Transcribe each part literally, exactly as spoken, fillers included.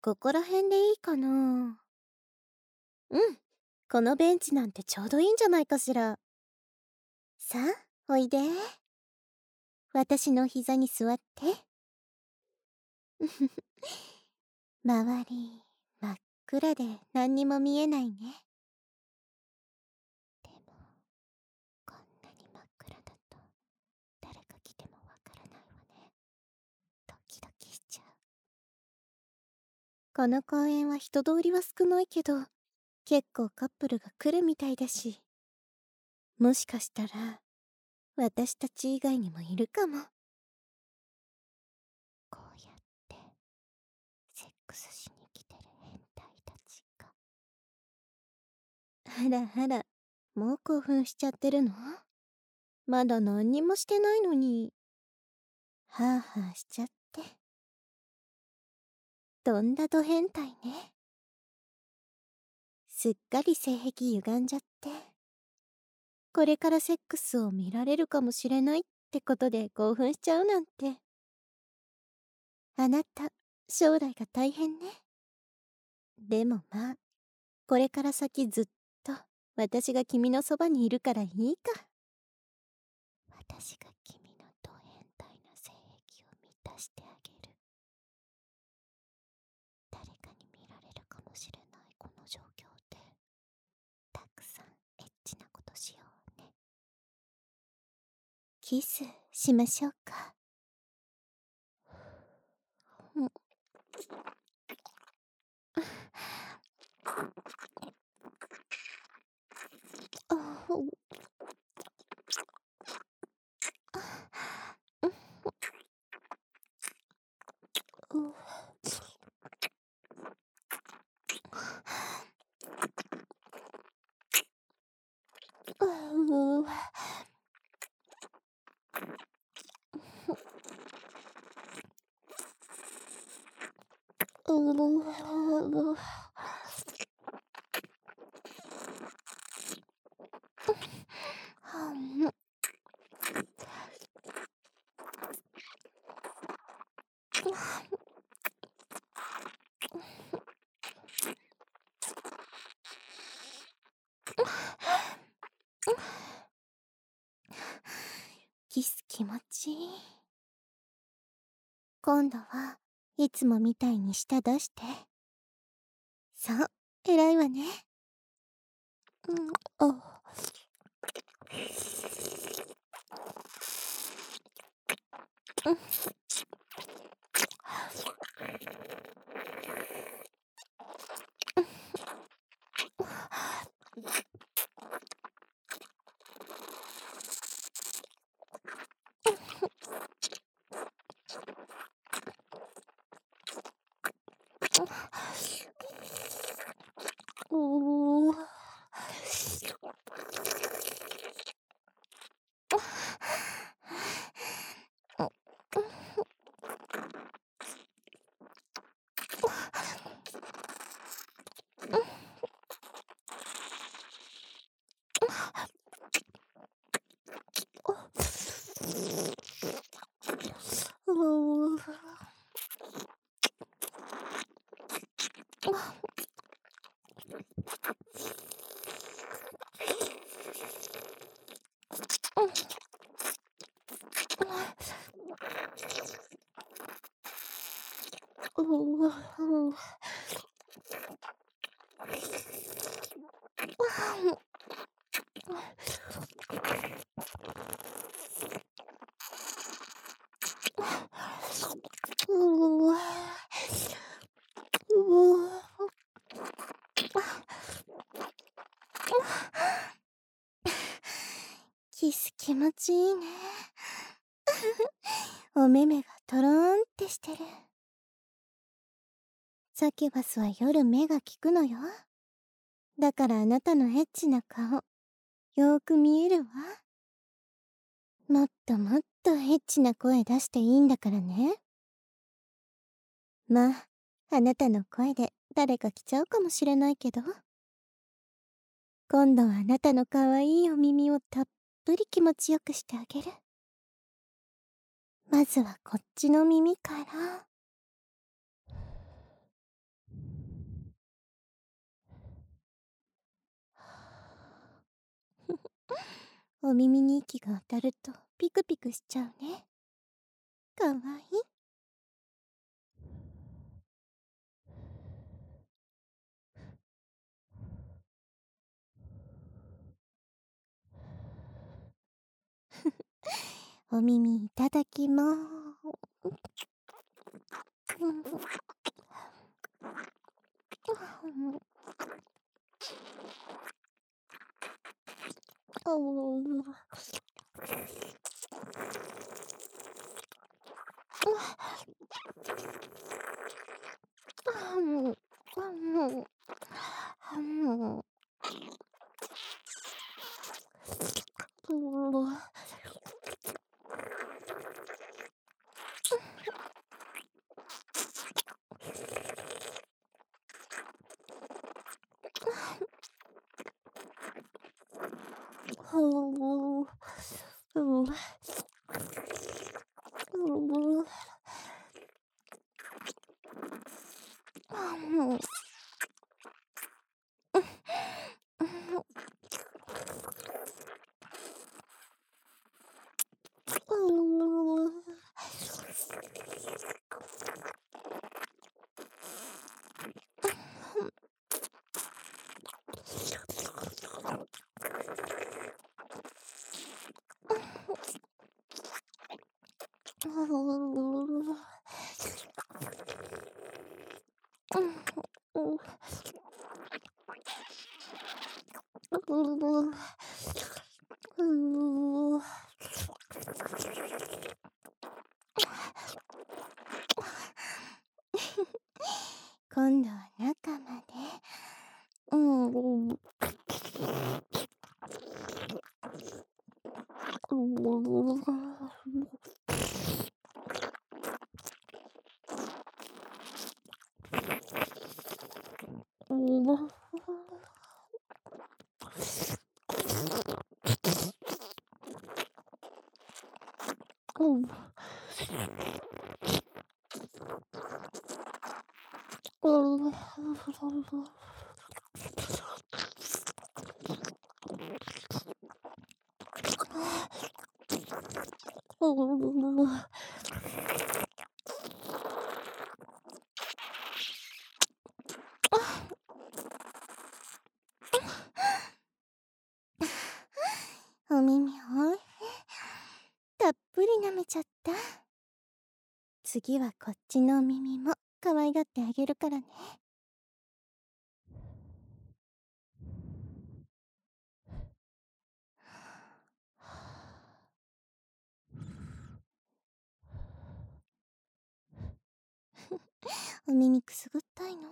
ここら辺でいいかな。うん、このベンチなんてちょうどいいんじゃないかしら。さあ、おいで。私の膝に座って。周り、真っ暗で何にも見えないね。でも、こんなに真っ暗だと、誰が来てもわからないわね。ドキドキしちゃう。この公園は人通りは少ないけど、結構カップルが来るみたいだし、もしかしたら私たち以外にもいるかも。こうやってセックスしに来てる変態たちが。あらあら、もう興奮しちゃってるの？まだ何にもしてないのに。ハーハーしちゃって。とんだド変態ね。すっかり性癖歪んじゃって、これからセックスを見られるかもしれないってことで興奮しちゃうなんて。あなた、将来が大変ね。でもまあ、これから先ずっと私が君のそばにいるからいいか。私が君のド変態な性癖を満たしてあげる。誰かに見られるかもしれないこの状況で、たくさんエッチなことしようね。キスしましょうか。うん。あううううキス気持ちいい。今度はいつもみたいに舌出して。そう、偉いわね。うん、あ。うん。おお。キス気持ちいいね。お目目がトローンってしてる。サキュバスは夜目が利くのよ。だからあなたのエッチな顔、よーく見えるわ。もっともっとエッチな声出していいんだからね。まあ、あなたの声で誰か来ちゃうかもしれないけど。今度はあなたの可愛いお耳をたっぷり気持ちよくしてあげる。まずはこっちの耳から。 お耳に息が当たるとピクピクしちゃうね。かわいい。お耳いただきまーす。今度は中まで。うん。お耳おいしい。たっぷり舐めちゃった。次はこっちのお耳も可愛がってあげるからね。お耳くすぐったいの？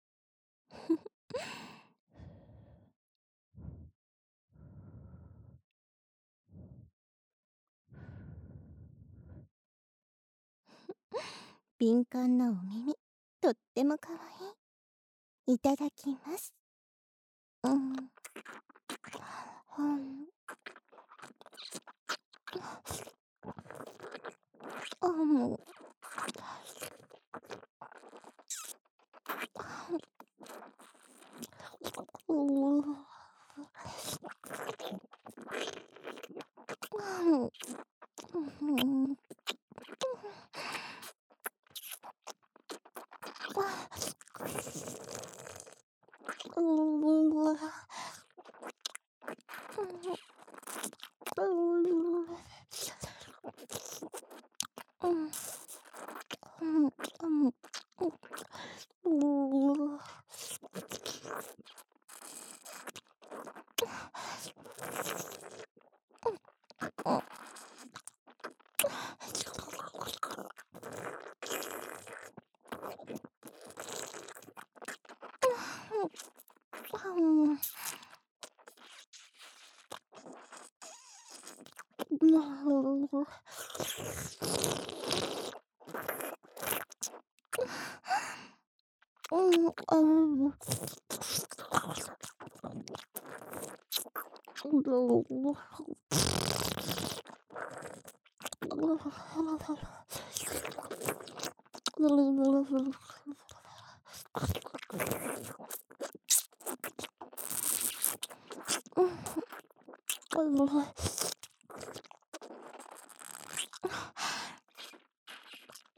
敏感なお耳、とってもかわいい。いただきます。うん。うん。あ、もう。おお。うん。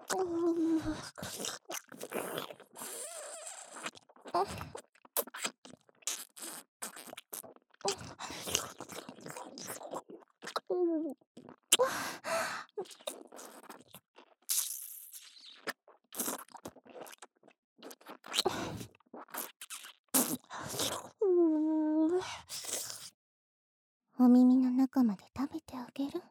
お耳の中まで食べてあげる。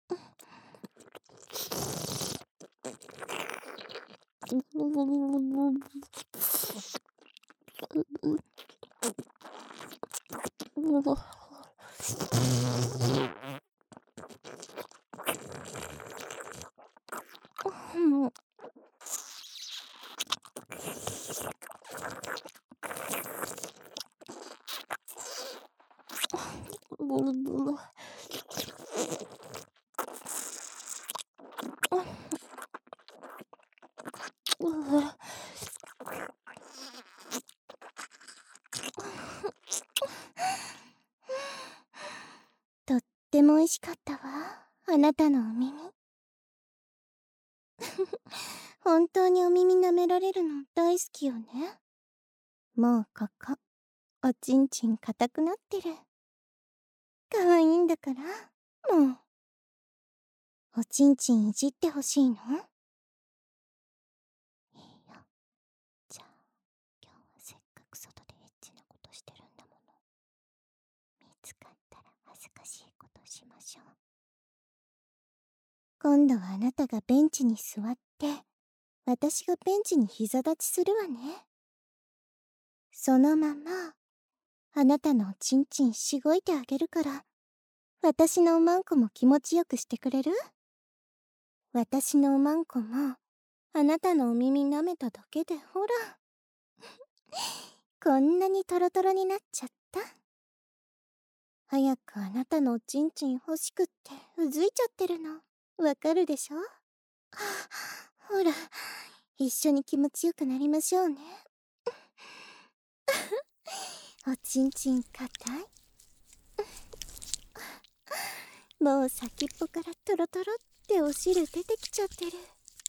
とっても美味しかったわ、あなたのお耳。本当にお耳舐められるの大好きよね。もうここおちんちん硬くなってる。かわいいんだから、もう。おちんちんいじってほしいの？いいよ。じゃあ今日はせっかく外でエッチなことしてるんだもの。見つかったら恥ずかしいことしましょう。今度はあなたがベンチに座って、私がベンチに膝立ちするわね。そのままあなたのおちんちんしごいてあげるから、私のおまんこも気持ちよくしてくれる？私のおまんこもあなたのお耳舐めただけでほらこんなにトロトロになっちゃった。早くあなたのおちんちん欲しくってうずいちゃってるのわかるでしょ？ほら、一緒に気持ちよくなりましょうね。おちんちん硬い？もう先っぽからトロトロってお汁出てきちゃってる。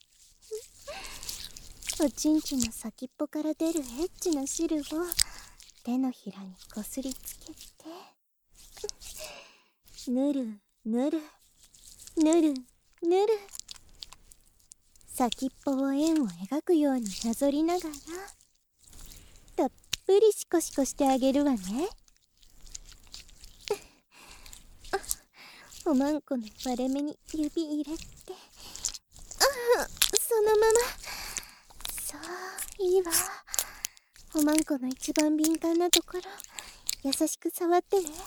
おちんちんの先っぽから出るエッチな汁を手のひらにこすりつけて、ぬるぬるぬるぬる、先っぽを円を描くようになぞりながらたっぷりシコシコしてあげるわね。おまんこの割れ目に指入れて、ああ、そのまま。そういいわ。おまんこの一番敏感なところ優しく触ってね。うん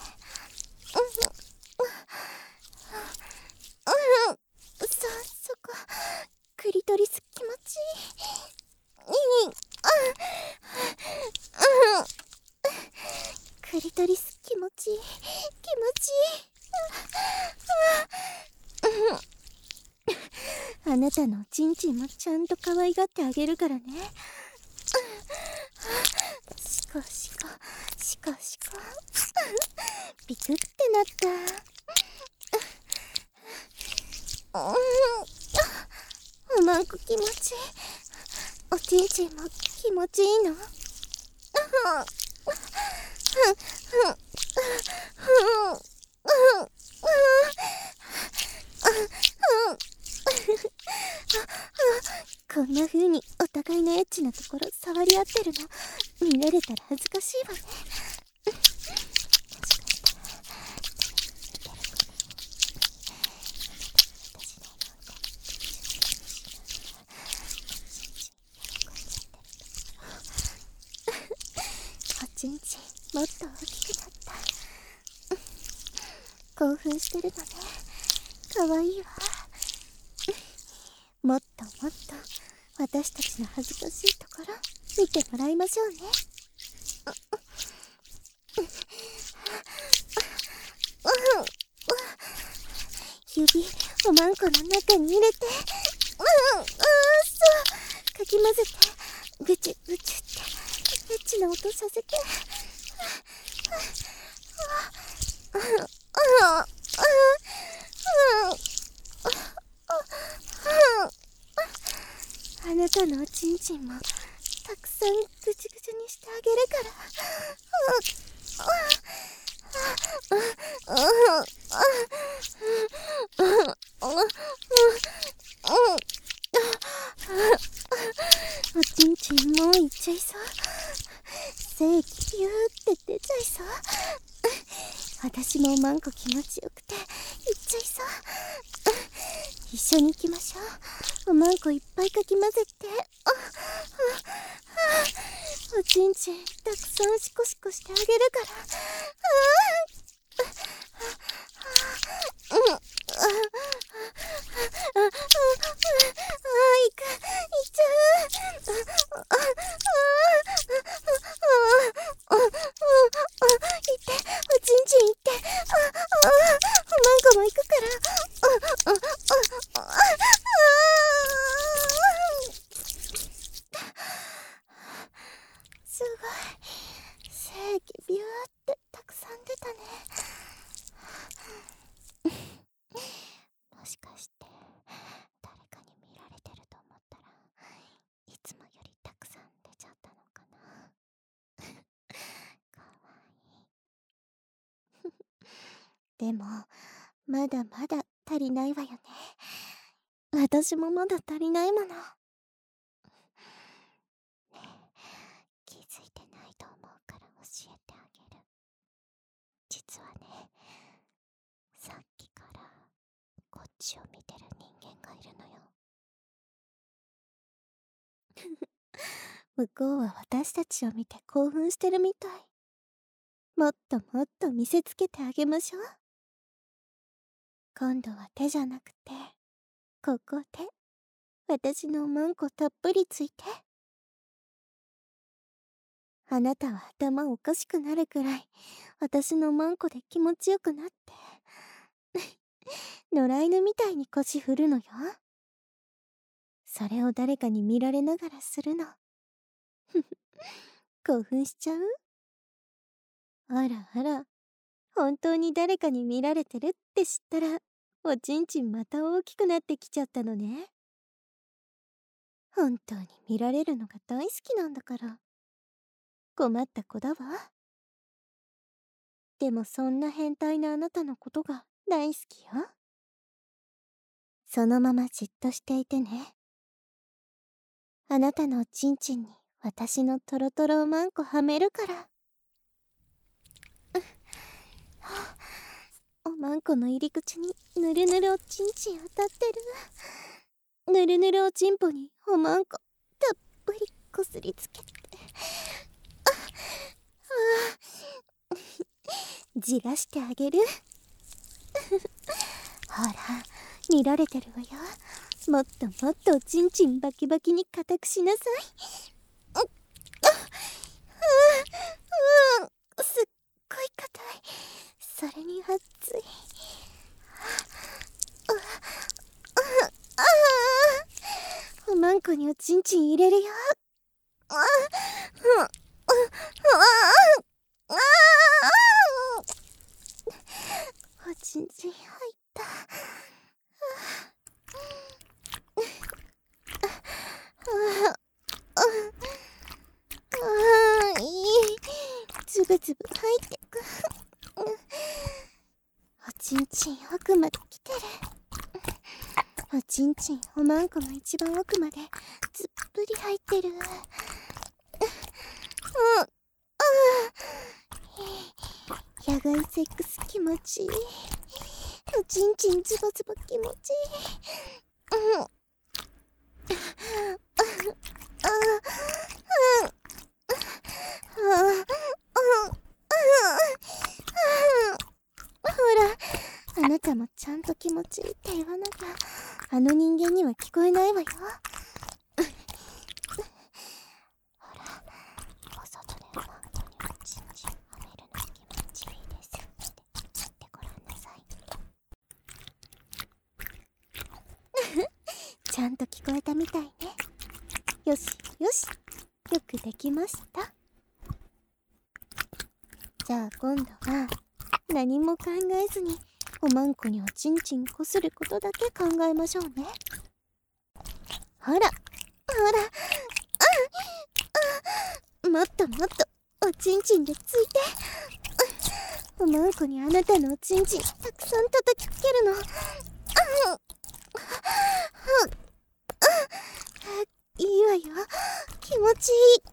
うん、そそこクリトリス気持ちいい。いい、うんうん、クリトリス気持ちいい気持ちいい。あなたのおちんちんもちゃんと可愛がってあげるからね。シコシコシコシコビクってなった。おまんこ気持ちいい。おちんちんも気持ちいいの？こんな風にお互いのエッチなところ触り合ってるの見られたら恥ずかしいわね。おちんちんもっと大きくなった。興奮してるのね。かわいいわ。もっともっと私たちの恥ずかしいところ見てもらいましょうね。指おまんこの中に入れて、うんうん、そうかき混ぜてブチブチってエッチな音させて。 あなたのおちんちんもたくさんぐちぐちにしてあげるから。おちんちんもういっちゃいそう。精液ビューって出ちゃいそう。私もおまんこ気持ちよくていっちゃいそう。一緒に行きましょう。おまんこいっぱいかき混ぜて。おちんちんたくさんシコシコしてあげるから。うん。ああ、いく、いっちゃう。ああ、いって、おちんちんいって。ああ、おまんこもいくから。ああ、ああ、ああ。すごい。精液ビューってたくさん出たね。もしかして誰かに見られてると思ったらいつもよりたくさん出ちゃったのかな。かわいい。でもまだまだ足りないわよね。私もまだ足りないもの。ねえ、気づいてないと思うから教えてあげる。実はね、さっきからこっちを見てる人間がいるのよ。向こうは私たちを見て興奮してるみたい。もっともっと見せつけてあげましょう。今度は手じゃなくてここで私のおまんこたっぷりついて。あなたは頭おかしくなるくらい私のおまんこで気持ちよくなって野良犬みたいに腰振るのよ。それを誰かに見られながらするの。興奮しちゃう？あらあら、本当に誰かに見られてるって知ったらおちんちんまた大きくなってきちゃったのね。本当に見られるのが大好きなんだから困った子だわ。でもそんな変態なあなたのことが大好きよ。そのままじっとしていてね。あなたのおちんちんに私のトロトロおまんこはめるから。おまんこの入り口にぬるぬるおちんちん当たってる。ぬるぬるおちんぽにおまんこたっぷりこすりつけて。ああじらしてあげる。ほら見られてるわよ。もっともっとおちんちんバキバキに固くしなさい。うっううすっごい硬い。それに熱い。ああおまんこにおちんちん入れるよ。ああああおちんちん入った。ああいい。つぶつぶ入ってく。おちんちん奥まで来てる。おちんちんおまんこの一番奥までずっぷり入ってる。うん、ああ野外セックス気持ちいい。おちんちんズバズバ気持ちいい。うん。ああ、うん。ああ、ほら、あなたもちゃんと気持ちいいって言わなきゃ、あの人間には聞こえないわよ。ほら、お外でおまんこにおちんちんはめるの気持ちいいですって言ってごらんなさい。ちゃんと聞こえたみたいね。よしよし、よくできました。じゃあ今度は何も考えずにおまんこにおちんちんこすることだけ考えましょうね。ほらほもっともっとおちんちんでついて。おまんこにあなたのおちんちんたくさん叩きつけるの。いいわよ、気持ちいい。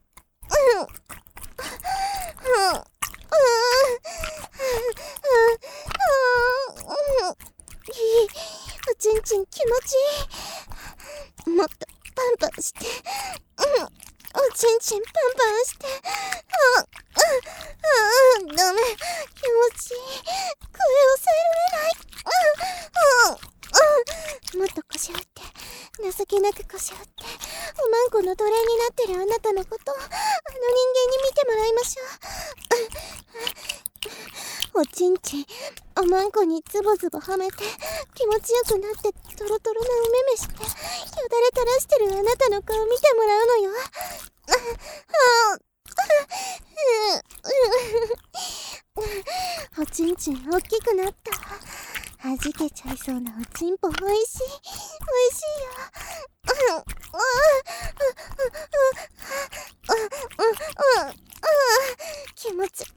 いい、おちんちん気持ちいい。もっとパンパンして、おちんちんパンパンして。ああ、ダメ、気持ちいい。声抑えられない。もっと腰振って、情けなく腰振って、おまんこの奴隷になってるあなたのこと、あの人間に見てもらいましょう。おちんちん、おまんこにズボズボはめて、気持ちよくなってトロトロなおめめして、よだれ垂らしてるあなたの顔見てもらうのよ。おちんちん大きくなった。はじけちゃいそうなおちんぽおいしい、おいしいよ。気持ち気持ちいい。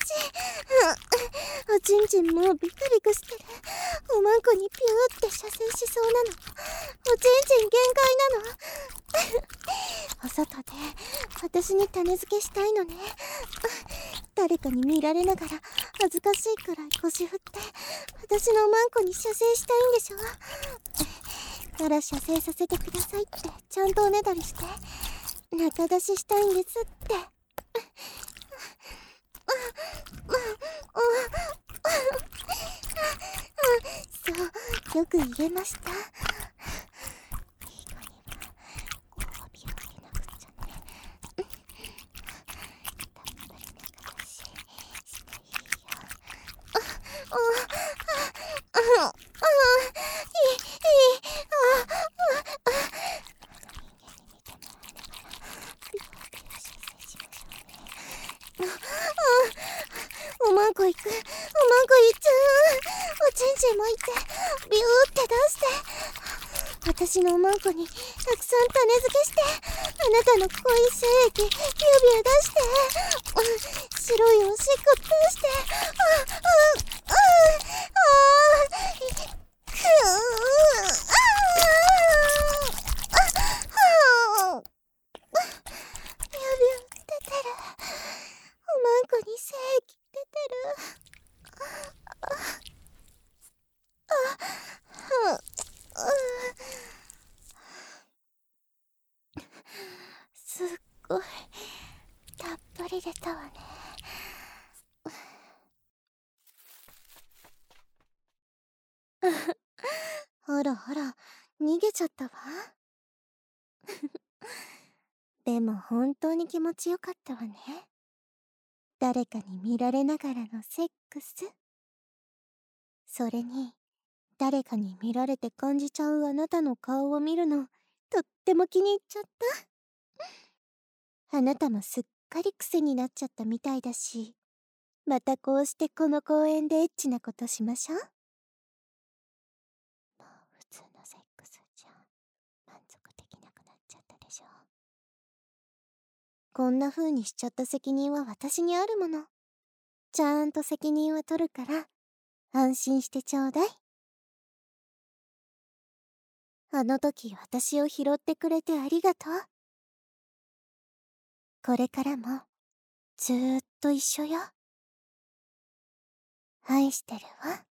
おちんちんもうビクビクしてる。おまんこにピューって射精しそうなの。おちんちん限界なの。お外で私に種付けしたいのね。誰かに見られながら恥ずかしいくらい腰振って私のおまんこに射精したいんでしょ。なら射精させてくださいってちゃんとおねだりして仲出ししたいんですって。そう、よく言えました。いい子にはご褒美をあげなくちゃね。たっぷり仲出ししていいよ。あ、あ、あ、あ、いい、いい、あ、あ、あ、人間に見てもらいながらピューピュー射精しましょうね。あ、おまんこ行く、おまんこ行っちゃう。おちんちんもいてビューって出して私のおまんこにたくさん種付けして、あなたの濃い精液ビュービュー出して、白いおしっこ出して、あああああくーああビュービュー出てる。おまんこに精液出てる。すっごいたっぷり出たわね。ほらほら逃げちゃったわ。でも本当に気持ちよかったわね。誰かに見られながらのセックス。それに誰かに見られて感じちゃうあなたの顔を見るのとっても気に入っちゃった。あなたもすっかり癖になっちゃったみたいだし、またこうしてこの公園でエッチなことしましょう。もう普通のセックスじゃ満足できなくなっちゃったでしょ。こんな風にしちゃった責任は私にあるもの。ちゃんと責任は取るから安心してちょうだい。あの時私を拾ってくれてありがとう。これからもずーっと一緒よ。愛してるわ。